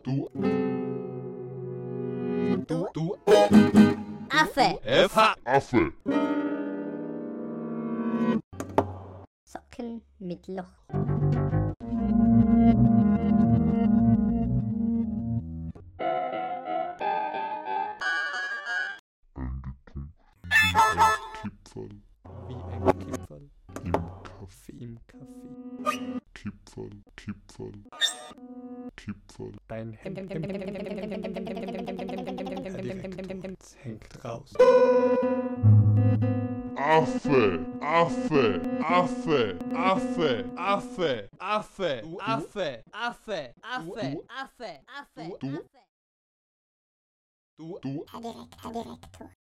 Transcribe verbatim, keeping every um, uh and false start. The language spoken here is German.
Du. Du. Du. Affe. F. Affe. Socken mit Loch. Kipferl. Wie ein Kipferl Im Kaffee. im Kaffee. Kipferl. Kipferl. Kipferl. Dein Hemd hängt raus. Affe. Affe. Affe. Affe. Affe. Affe. Du, Affe. Affe. Affe. Du. Affe. Affe. Du. Affe. Du. Du. Herr Direkt, Herr Direktor.